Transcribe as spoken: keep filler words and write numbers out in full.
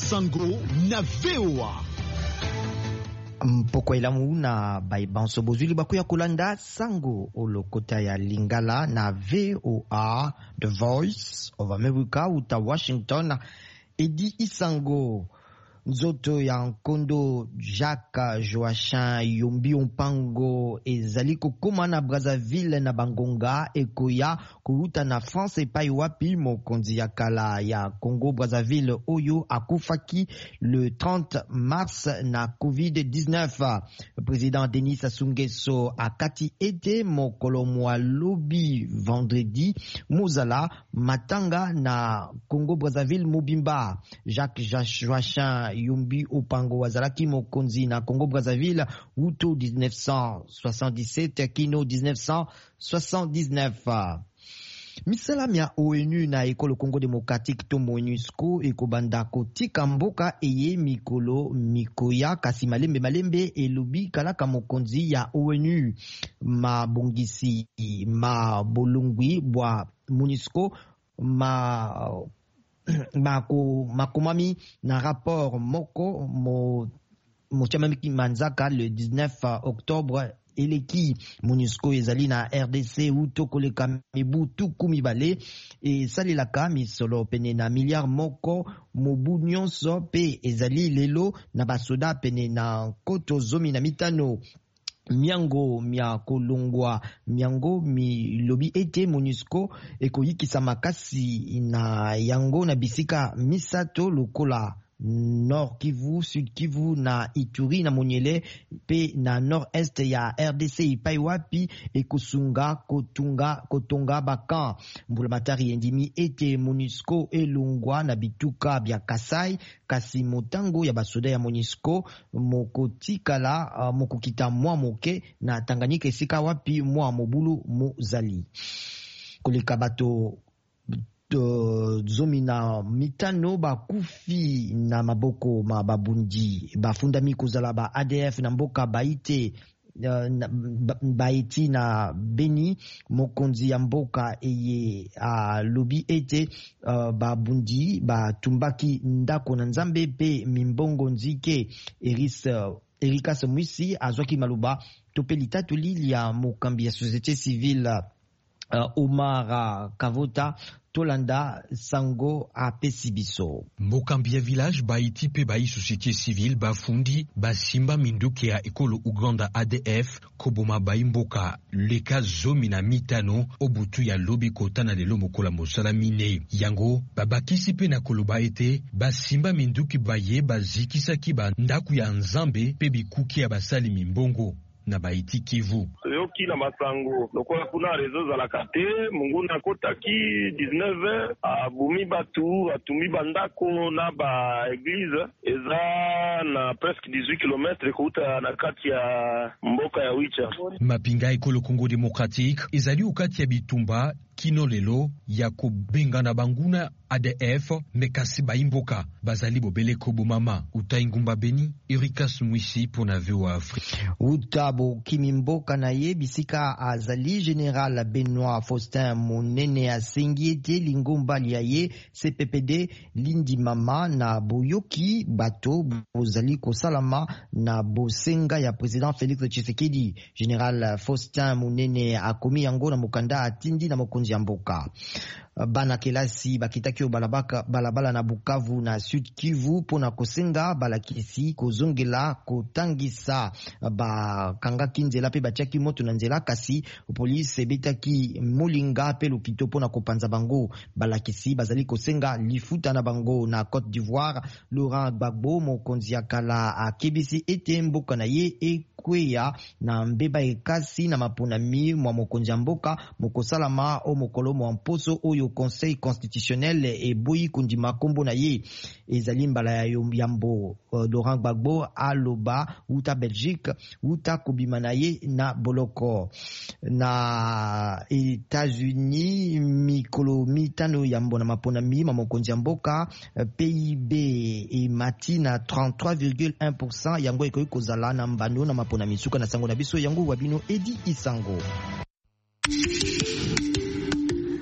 Sango na V O A. Mpoko elamu na baibanso bozuli bakuya kulanda Sango olokota ya Lingala na V O A, The Voice of America uta Washington. Edi Isango nzoto ya nkondo Jacques Joachim Yombi Mpango ezali kokoma na Brazzaville na bangonga ekoya kuruta na France epai wapi mokonzi ya kala ya Congo Brazzaville oyo akufaki le trente mars na covid dix-neuf. Le président Denis Sassou Nguesso akati ete mokolo mwa lobi vendredi mozala matanga na Congo Brazzaville mobimba. Jacques Joachim Yombi Mpango wazalaki mokonzi na Congo Brazzaville uto dix-neuf cent soixante-dix-sept kino dix-neuf cent soixante-dix-neuf. Misalam ya O N U na ekolo Congo Démocratique to MONUSCO ekobanda kotika mboka eye mikolo mikoya kasi malembe malembe elobi kalaka mokonzi ya O N U mabongisi ma bolungwi bwa MONUSCO ma Mako makomami na rapport moko mo motiamami manzaka le dix-neuf octobre eleki MONUSCO ezali na R D C uto koleka mibu tuku mibale e salelaka misolo pene na milliard moko mobu nyonso pe ezali lelo na basoda pene na koto zomi na mitano. Miango mia kolongwa miango mi lobi ete MONUSCO ekoyikisa makasi na yango na bisika misato lokola Nord Kivu, Sud Kivu na Ituri na Monyele pe na nord-est ya R D C ipai wapi ekosunga kotunga kotonga bakan. Mbulamatari endimi ete MONUSCO elungwa na bituka bya Kasai kasi motango ya basoda ya MONUSCO mokotikala uh, mokokita mwa moke na Tanganyika esika wapi mwa mobulu mozali. Koleka bato zomi na mitano bakufi na maboko mababundi bafundami kozala ba A D F na mboka baite uh, na, baiti na Beni. Mokonzi ya mboka eye uh, lobi ete uh, babundi batumbaki ndako na nzambe pe mimbongo nzike. Eris uh, Erikas Mwisi azwaki maluba topelita tolili ya mokambi ya société civile uh, Omar Kavota Tolanda Sango a Pesibiso. Mokambi ya village baiti pe bai société civile bafundi basimba minduke ya ekolo Uganda A D F koboma bai mboka leka zomi na mitano obutu ya lobi kotana lelo mokola mosala mine yango babakisi pe na koloba ete basimba minduki baye bazikisaki ba ndaku ya nzambe pe bikuki ya basali mimbongo na baiti Kivu. Yoki na masango lokola kuna rezo za la kate munguna kotaki dix-neuf abumi batu atumi bandako na ba église eza na presque dix-huit kilomètres kuta na kati ya mboka ya Wicha. Mapinga ekolo Congo Démocratique ezali ukati ya bitumba kino lelo ya kobenga na banguna A D F mekasi baimboka bazali bobele kobo mama uta ingumba Beni. Erikas Mwisi pona V O A Afrique. Utabo kimimboka na ye bisika azali Général Benoît Faustin Monene asengi ete lingomba lia ye C P P D lindi mama na boyoki bato bozali kosalama na bosenga ya président Félix Tshisekedi. Général Faustin Monene akomi yango na mokanda atindi na mokonzi ya mboka. Bana kelasi bakitaki balabaka balabala na Bukavu na Sud Kivu pona kosenga balakisi kozongela kotangisa ba kanga kinzela pe batiaki moto na nzela kasi police ebetaki molinga pe lukito pona kopanza bango. Balakisi bazali kosenga lifuta na bango na Côte d'Ivoire. Laurent Gbagbo mokonzi ya kala akebisi ete mboka na ye e kweya na mbeba ekasi na maponami mwa mokonzi ya mboka mokosalama o mokolo mwa mposo oyo Conseil constitutionnel e boyi kundima kombo na ye ezali mbala ya yambo. uh, Laurent Gbagbo aloba uta Belgique uta kubima na ye na boloko na États-Unis mikolo mitano yambo na maponami mwa mokonzi ya mboka. P I B e mati na trente-trois virgule un pour cent yango ekoki kozala na mbano na maponami suka na sango na biso yango wabino Edi Isango.